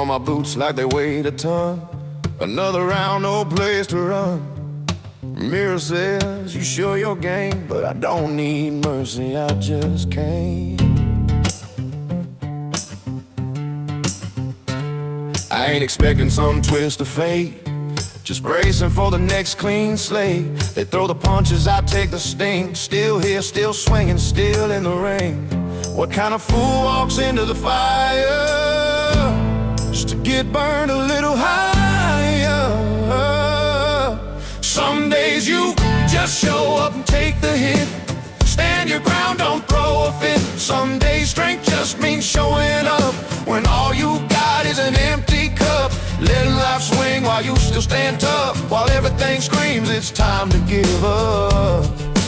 on my boots like they weighed a ton. Another round, no place to run. Mirror says, you sure your game, but I don't need mercy, I just can't. I ain't expecting some twist of fate, just bracing for the next clean slate. They throw the punches, I take the sting. Still here, still swinging, still in the ring. What kind of fool walks into the fire just to get burned a little higher? Some days you just show up and take the hit. Stand your ground, don't throw a fit. Some days strength just means showing up when all you got is an empty cup. Letting life swing while you still stand tough, while everything screams it's time to give up.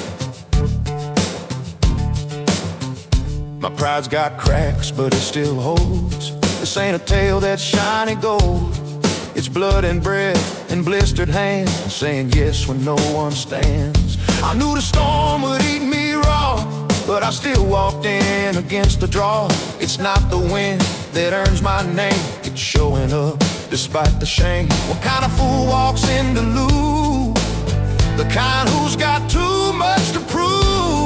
My pride's got cracks, but it still holds. This ain't a tale that's shiny gold. It's blood and breath and blistered hands saying yes when no one stands. I knew the storm would eat me raw, but I still walked in against the draw. It's not the wind that earns my name, it's showing up despite the shame. What kind of fool walks in to lose? The kind who's got too much to prove.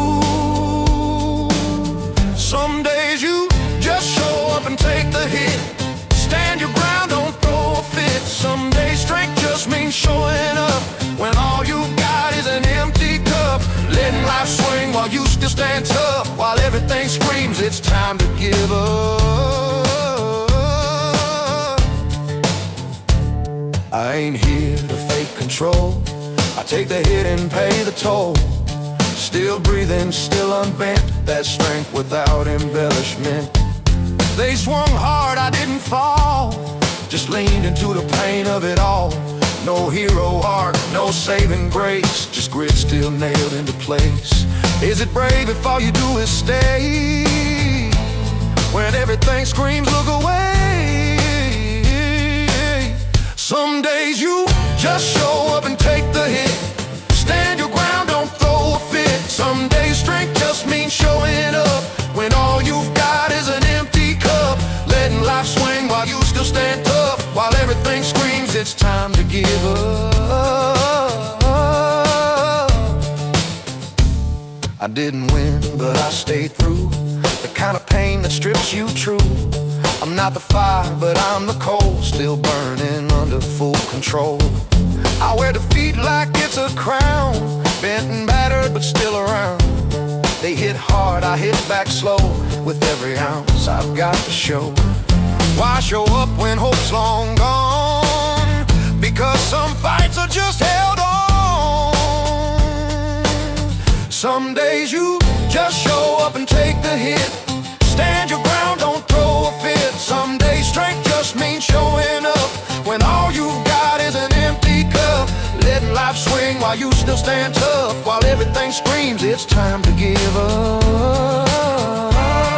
Some days you just show up and take the hit. Stand your ground, don't throw a fit. Some days strength just means showing up when all you got is an empty cup. Letting life swing while you still stand tough, while everything screams it's time to give up. I ain't here to fake control, I take the hit and pay the toll. Still breathing, still unbent, that strength without embellishment. They swung hard, I didn't fall, just leaned into the pain of it all. No hero arc, no saving grace, just grit still nailed into place. Is it brave if all you do is stay when everything screams look away? Some days you just show up and take the hit. Stand your ground, don't throw a fit. Some days strength just means showing up when all you've got is an empty cup. Letting life swing while you still stand tough, while everything screams it's time to give up. I didn't win, but I stayed through. The kind of pain that strips you true. I'm not the fire, but I'm the coal, still burning under full control. I wear defeat like it's a crown, bent and battered but still around. They hit hard, I hit back slow, with every ounce I've got to show. Why show up when hope's long gone? Because some fights are just held on. Some days you just show up and take the hit. Stand your ground, don't throw a fit. Some days strength just means showing up when all you've got is an empty cup. Letting life swing while you still stand tough, while everything screams it's time to give up.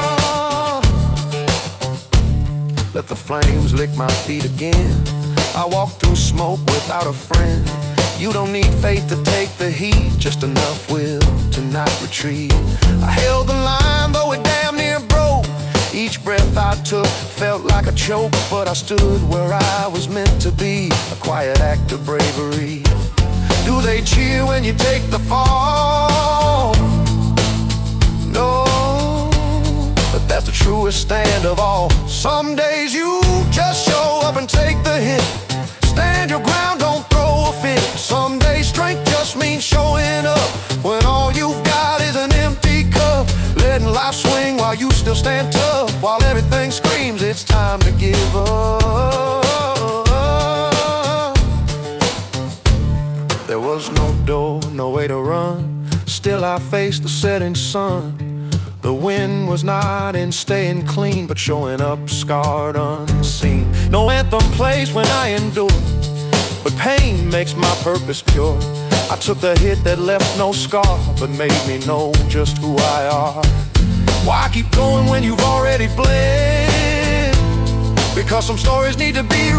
Let the flames lick my feet again. I walk through smoke without a friend. You don't need faith to take the heat, just enough will to not retreat. I held the line though it damn near broke. Each breath I took felt like a choke, but I stood where I was meant to be, a quiet act of bravery. Do they cheer when you take the fall? No, but that's the truest stand of all. Some days you just show up and take the hit. Stand your ground, don't throw a fit. Some days strength just means showing up when all you've got is an empty cup. Letting life swing while you still stand tough, while everything screams it's time to give up. There was no door, no way to run. Still I faced the setting sun. The wind was not in staying clean, but showing up scarred unseen. No anthem plays when I endure, but pain makes my purpose pure. I took the hit that left no scar, but made me know just who I are. Why keep going when you've already bled? Because some stories need to be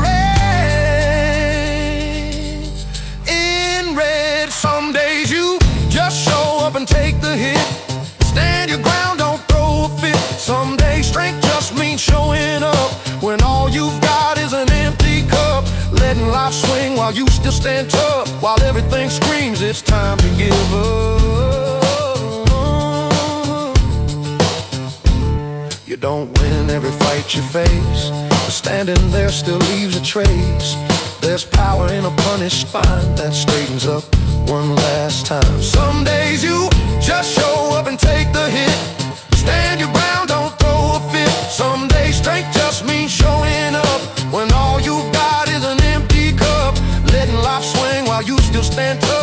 read in red. Some days you just show up and take the hit. Stand your ground, don't throw a fit. Some days strength just means showing up when all you've got is you still stand tough, while everything screams it's time to give up. You don't win every fight you face, but standing there still leaves a trace. There's power in a punished spine that straightens up one last time. Some days you just show up and take the hit. Stand your ground, don't throw a fit. Some days strength just means showing up when all you've got is an empty cup. Letting life swing while you still stand tough.